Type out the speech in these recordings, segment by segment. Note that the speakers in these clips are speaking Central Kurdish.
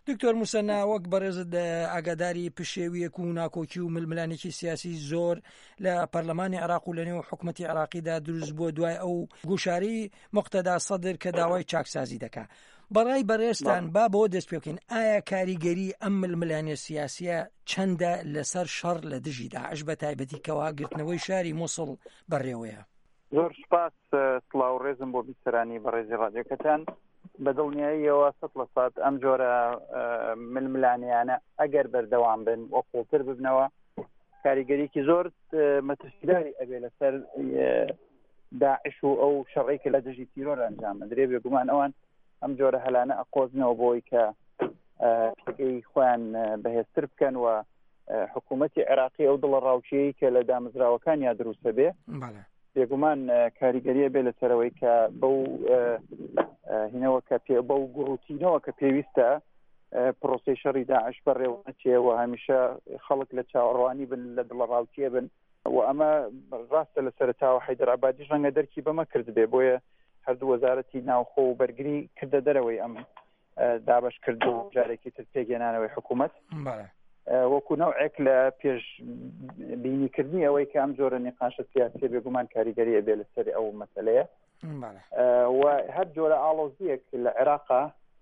دکتۆر موسەنا وەک بەڕێزت ئاگاداری پشێویەک و ناکۆکی و ململانێکی سیاسی زۆر لە پەرلەمانی عێراق و لە نێو حکوومەتی عێراقیدا دروست بووە دوای ئەو گوشاری موقتەدا سەدر کە داوای چاکسازی دەکات. بەڕای بەڕێزتان با بۆ دەست پێ بکەین ئایا کاریگەری ئەم ململانێ سیاسیە چەندە لەسەر شەڕ لە دژی داعش بە تایبەتی کەوا گرتنەوەی شاری مووسڵ بەڕێوەیە؟ زۆر سپاس سڵاو ڕێزم بۆ بیسەرانی بەڕێزی ڕادیۆکەتان. بەدڵنیاییەوە 100% ئەم جۆرە ململانیانە ئەگەر بەردەوام بن و قوڵتر ببنەوە کاریگەریکی زۆر مەترسیداری ئەبێ لەسەر داعش و ئەو شەڕێک لە دژی تیرۆر ئەنجام درێ بێگومان ئەوان ئەم جۆرە هەلانە ئەقۆزنەوە بۆی کە پێگەی خۆیان بەهێزتر بکەن و حکوومەتی عێراقی ئەو دڵە ڕاوچەیە کە لە دامەزراوەکان یا دروستە بێ بێگومان کاریگەریە بێ لەسەرەوەی کە بەو هینەوە کە بەو گوڕوتینەوە کە پێویستە پرۆسی شەڕی داعش بەڕێوە نەچێەوە هەمیشە خەڵک لە چاوەڕوانی بن لە دڵە ڕاوچیە بن و ئەمە ڕاستە لە سەرەتاوە حەیدەر عەبادیش ڕەنگە دەرکی بەمە کرد بێ بۆیە هەردوو وەزارەتی ناوخۆ و بەرگری کردە دەرەوەی ئەم دابش کرد و جارێکی تر پێگەێنانەوەی حکوومەت وەکو نەوعێک لە پێش بینیکردنی ئەوەی کە ئەم جۆرە نیقاشە سیاسی بێگومان کاریگەریە بێ لەسەر ئەو مەسەلەیە و هەر جۆرە ئاڵۆزیەک لە عێراقا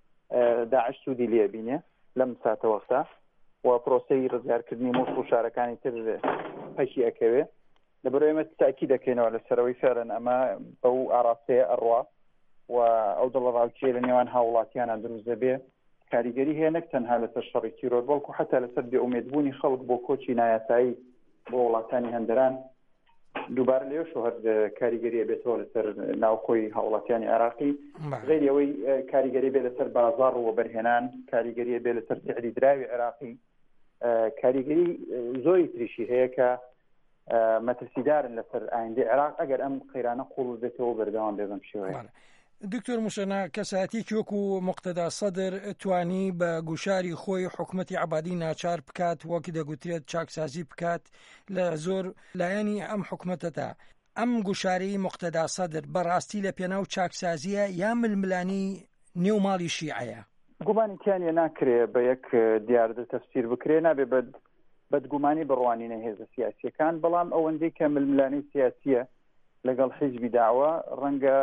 داعش سوودی لێ بینێ لەم ساتە وەختا و پرۆسەی ڕزگارکردنی مووسڵ و شارەکانی تر پەشی ئەکەوێ لەبەرەوەی ئێمە تاکی دەکەینەوە لەسەرەوەی فێرن ئەمە بەو ئاراستەیە ئەڕوا و ئەو دڵە ڕاوچیە لە نێوان هاوڵاتیانە دروست دەبێ کاریگەری هەیە نەک تەنها لەسەر شەڕی تیرۆر بەڵکو حتا لەسەر بێئومێدبوونی خەڵک بۆ کۆچی نایاسایی بۆ وڵاتانی هەندەران دووبارە لێش و هەر کاریگەریە بێتەوە لەسەر ناوخۆی هاوڵاتیانی عێراقی غێری ئەوەی کاریگەری بێ لەسەر بازاڕ و بەرهێنان کاریگەریە بێ لەسەر سعری دراوی عێراقی کاریگەری زۆری تریشی هەیە کە مەترسیدارن لەسەر ئایندەی عێراق ئەگەر ئەم قەیرانە قوڵ بێتەوە بەردەوام بێ بەم شێوەیە. دکتۆر موسەنا کەساتێکی وەکو موقتەدا سەدر توانی بە گوشاری خۆی حکوومەتی عەبادی ناچار بکات وەک دەگوترێت چاکسازی بکات لە زۆر لایەنی ئەم حکوومەتەدا. ئەم گوشاری موقتەدا سەدر بەڕاستی لە پێناو چاکسازیە یا ململانی نێو ماڵی شیعەیە؟ گومانی تیانە ناکرێ بە یەک دیاردە تەفسیر بکرێ نابێ بەدگومانی بڕوانینە هێزە سیاسیەکان بەڵام ئەوەندەی کە ململانی سیاسیە لەگەڵ حیزبی داوە ڕەنگە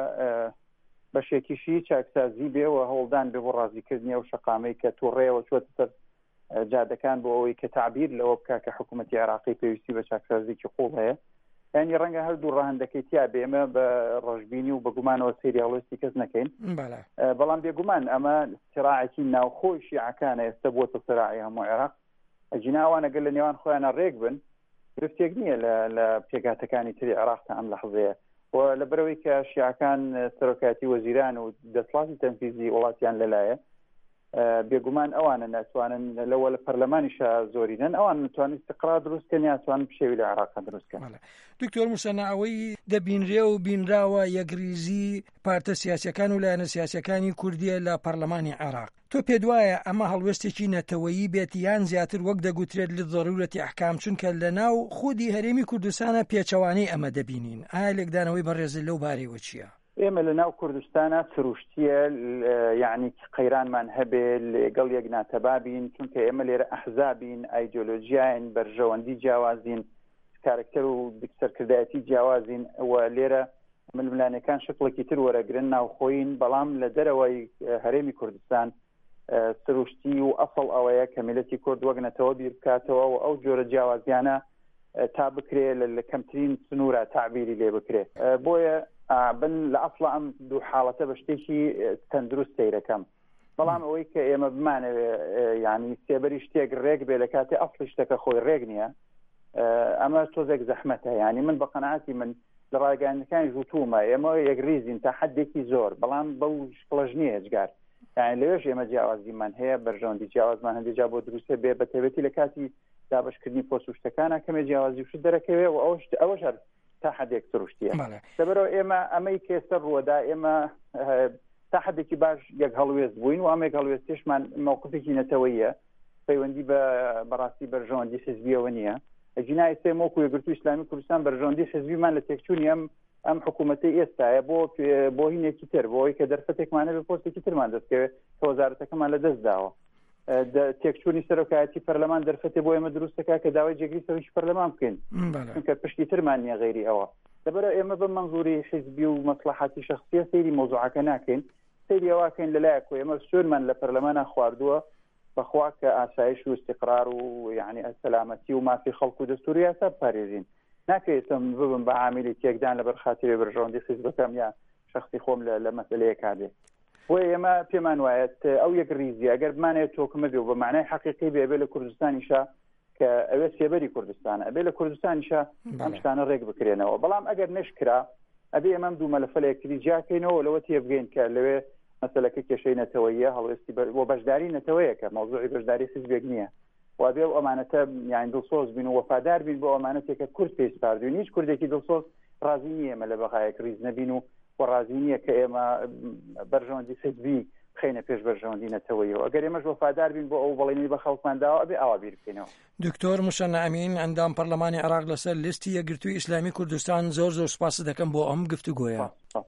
بەشێکیشی چاکسازی بێ و هەوڵدان بێ بۆ ڕازیکردنی ئەو شەقامەی کە تووڕێەوە چوەتە سەر جادەکان بۆ ئەوەی کە تعبیر لەوە بکە کە حکوومەتی عێراقی پێویستی بە چاکسازیی قوڵ هەیە یعنی ڕەنگە هەردوو ڕاهەندەکەی تیا بێمە بە ڕۆژبینی و بەگومانەوە سریاڵۆستی کەس نەکەین بەڵام بێگومان ئەمە سراعێکی ناوخۆی شیعەکانە ئێستا بووەتە سراعی هەموو عێراق ئەجیناوان ئەگەر لە نێوان خۆیانە ڕێک بن گرفتێک نییە لە پێگاتەکانی تری عێراق تا ئەم لەحظەیە و لەبەرەوەی کە شیعەکان سەرۆکایەتی وەزیران و دەسەڵاتی تەنفیزی وڵاتیان لەلایە بێگومان ئەوانە ناتوانن لەوە لە پەرلەمانیشە زۆرینن ئەوان نتوانن استقرار دروستکەن یاتوان پشێوی لە عێراق دروستکەن. دکتۆر موسەنا ئەوەی دەبینرێ و بینراوە یەکریزی پارتە سیاسیەکان و لایەنە سیاسیەکانی کوردیە لە پەرلەمانی عێراق تۆ پێ دوایە ئەمە هەڵوێستێکی نەتەوەیی بێت یان زیاتر وەک دەگوترێت لە ضرورەتی ئەحکام چونکە لە ناو خودی هەرێمی کوردستانە پێچەوانەی ئەمە دەبینین ئایا لێکدانەوەی بەڕێز لەو بارەوە چییە؟ ئێمە لە ناو کوردستانە سروشتیە یعنی قەیرانمان هەبێ لەگەڵ یەک ناتەبابین چونکە ئێمە لێرە ئەحزابین ئایدۆلۆژیاین بەرژەوەندی جیاوازین کارکتەر و سەرکردایەتی جیاوازین و لێرە ململانەکان شکڵێکی تر وەرەگرن ناوخۆین بەڵام لە دەرەوەی هەرێمی کوردستان سروشتی و ئەسڵ ئەوەیە کە میلەتی کورد وەک نەتەوە بیر بکاتەوە و ئەو جۆرە جیاوازیانە تا بکرێ لە کەمترین سنوورە تعبیری لێ بکرێ بۆیە بن لە ئەسڵ ئەم دوو حاڵەتە بە شتێکی تەندروست سەیرەکەم بەڵام ئەوەی کە ئێمە بمانەوێ ینی سێبەری شتێک ڕێک بێ لە کاتێ ئەسڵی شتەکە خۆی ڕێک نییە ئەمە تۆزێک زەحمەتە ینی من بە قەناعەتی من لە ڕاگەیاندنەکانی ژووتومە ئێمە یەکریزین تا حدێکی زۆر بەڵام بەو شکڵەژ نییە هێچگار یعنی لەوێش ئێمە جیاوازیمان هەیە بەرژەوەندی جیاوازمان هەندێجا بۆ دروستە بێ بە تایبەتی لە کاتی دابشکردنی پۆست و شتەکانە کەمێ جیاوازی وشت دەرەکەوێ و ئەوەش هەر تا حدێک سروشتیە لەبەرەوە ئێمە ئەمەی کێسە ڕووەدا ئێمە تا حدێکی باش یەک هەڵوێست بووین و ئەمێک هەڵوێستیشمان موقفێکی نەتەوەیە پەیوەندی بەڕاستی بەرژەوەندی حیزبیەوە نییە جینای سێ مۆکو یەکگرتووی ئیسلامی کوردستان بەرژەوەندی حیزبیمان لە تێکچوونی ئەم حکوومەتی ئێستایە بۆ هینێکی تر بۆ ئەوەی کە دەرفەتێکمانە بە پۆستێکی ترمان دەستکەوێت کە وەزارەتەکەمان لە دەست داوە تێکچوونی سەرۆکایەتی پەرلەمان دەرفەتێ بۆ ئێمە دروستەکە کە داوای جێگری سەرۆکی پەرلەمان بکەین چونکە پشتی ترمان نییە غیری ئەوە لەبەرە ئێمە بە منزوری حیزبی و مەسلحاتی شخصیە سەیری مۆزوعەکە ناکەین سەیری ئەوەکەین لەلایەکۆ ئێمە سوێنمان لە پەرلەمانە خواردووە بەخوا کە ئاسایش و استقرار و یعنی سەلامەتی و مافی خەڵک و دەستوری یاسا بپارێزین ناکەوێتم ببم بە عاملی تێکدان لەبەر خاتری بەرژەوەندی حیزبەکەم یا شخصی خۆم لە مەسەلەیە کادێ بۆیە ئێمە پێمان وایە ئەو یەک ریزی ئەگەر بمانێت تۆکمە بێ و بە معنای حەقیقی بێ لە کوردستانیشە کە ئەوێ سێبەری کوردستانە ئەبێ لە کوردستانیشە ئەم شتانە ڕێک بکرێنەوە بەڵام ئەگەر نشکرا ئەبێ ئێمەم دوو مەلەفەلێکی جاکەینەوە لەوە تێبگەین کە لەوێ مەسەلەکە کێشەی نەتەوەیە هەڵوێستی بۆ بەشداری نەتەوەیەکە مەوزوعی بەشداری حیزبێک نییە و بێ ئەمانەتە یان دڵسۆز بین و وەفادار بین بۆ ئەمانەتێکە کورد پێی سپاردوین هیچ کوردێکی دڵسۆز ڕازی نییە ئێمە لە بەغایەک ریز نەبین و ڕازی نییە کە ئێمە بەرژەوەندی حیزبی بخەینە پێش بەرژەوەندی نەتەوەیەوە ئەگەر ئێمەش وەفادار بین بۆ ئەو بەڵێنی بە خەڵکمانداوە ئەبێ ئاوا بیر بکەینەوە. دکتۆر موشەنە ئەمین ئەندام پەرلەمانی عێراق لەسەر لیستی یەکگرتووی ئیسلامی کوردستان زۆر سوپاس دەکەم بۆ ئەم گفتوگۆیە.